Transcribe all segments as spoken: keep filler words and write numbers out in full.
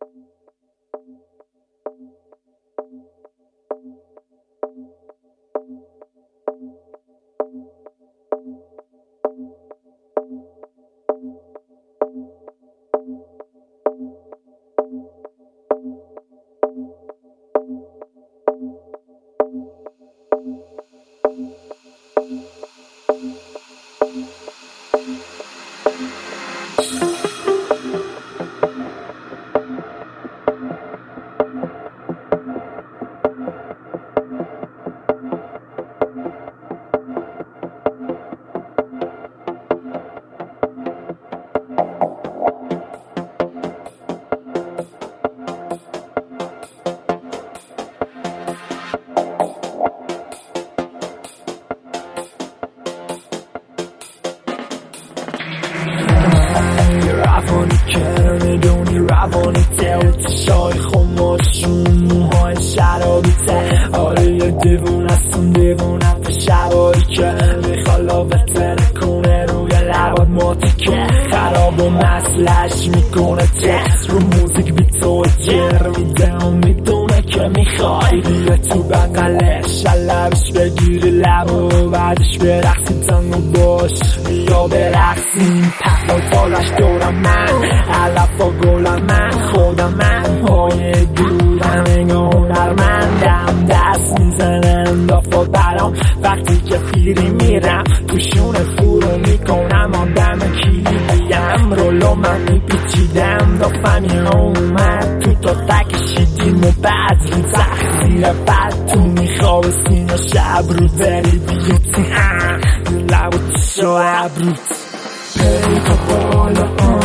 روانی که میدونی روانی ته و چشای خماشون موهای شرابی ته آره یه دیوون هستون دیوونم به شبایی که میخوالا بتره کنه روی لبات موتی که خراب و مسلش میکنه تکس رو موزیک بی تو جر میده و میدونه که میخوای بیا تو بقلش لبش بگیری لب و بعدش برقصیم تنگو باش بیا برقصیم پق و تالش دورم من علف و گلم من خودم من های دورم انگاه هنرمندم دست میزنم دافا برام وقتی که فیری میرم توشون فرو میکنم آدم کلیدیم رولو من میپیچیدم دافمی اومد تو تا تکشیدیم و بعد رو تخصیر بعد تو میخواب سینه شب رو بری بیوتی لب و چشا عبروت پیکا بالا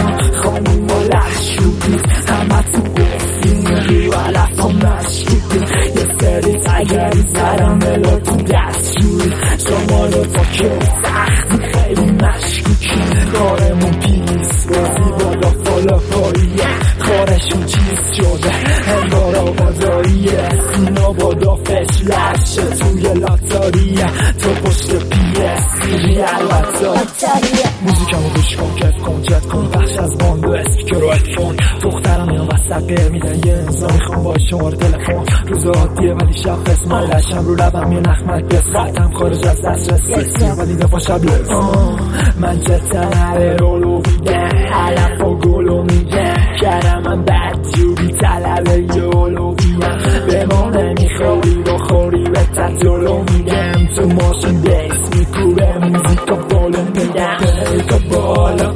خانوم و لحشوبی همه تو گفتیم رو علف ها مشکوبی یه سری تگری زرم بلا تو دستشوی شما رو تا که سختی خیلی مشکوکی کارمون پیس بازی بالا فالا پاییه کارشون چیز شده انگار آباداییه سینا بادا فشلشه توی لاتاریه تو پشت پی اس سی لاتاریه موزیکمو گوش کن کف کن چت کن بخش از باند و اسپیکر و ایفون دخترم یا وسط قیر میدن یه امضا میخوام با شماره تلفن روز عادیه ولی شب اسمایلشم رو لبم یه نخمک بسرتم خارج از دسترس ولی دفعه شب لرز من چتنه رولو میدن علف و گلو میدن کردم من بدجوری طلب یولو بیم به ما نمیخوری بخوری به تطولو میدم تو ماشین بیس میکوره موزیکا بولو میدم پیکا بالا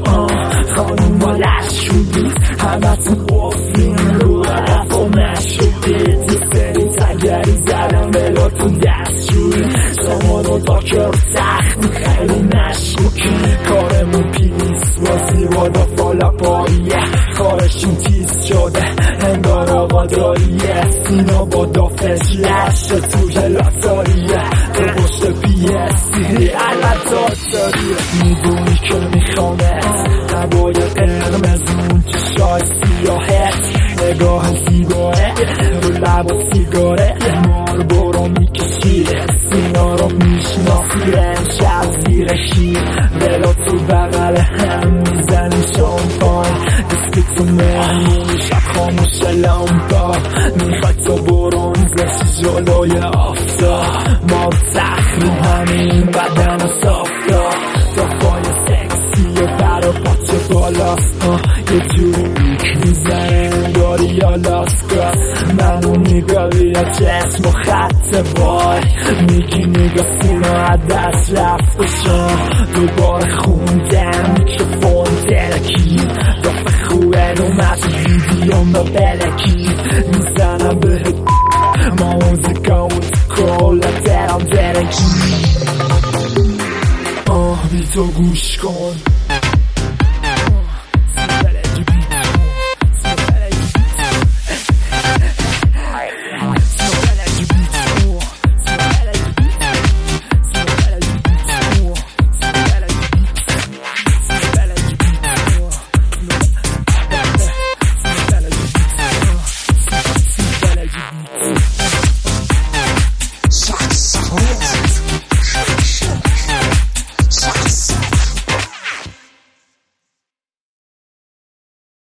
خانوم با لشوبی همه تو قفلین رو عرف و مشوبی تو سری تگری زدم بلا تو دستشوی شما رو تا کر سخت خیلی مشکوکی کارمون پیس بازی بادا فالا پاییه کارشون تیز شده انگار آقاداییه سینا بادا فشلشه توی لاتاریه تو پشت پی اس سی لاتاریه میدونی که میخوامت نبای قرمزون چشای سیاهت نگاه زیباه رو لب و سیگاره مار برو میکشی سینا رو میشناسی رنش از زیر شیر ولا تو بغل هم میزنی شامپان دستی تو مهمونی شب خاموش لامپا میخوای تو برونز بشی جلوی آفتاب ما سخت رو همین بدن و صافتا دفای سکسی و برا پاچه بالاست یه جوری میک میزنه انگاری یا لاسکاس منو نگاهی یا چشم و خط وای میگی نگاه سینا دست رفته شم دوباره خوندم میکروفون ترکی دفعه خوبه اومد ویدیوم با بلکی میزنم به موزیکا و کل درم درکی آه بی تو گوش کن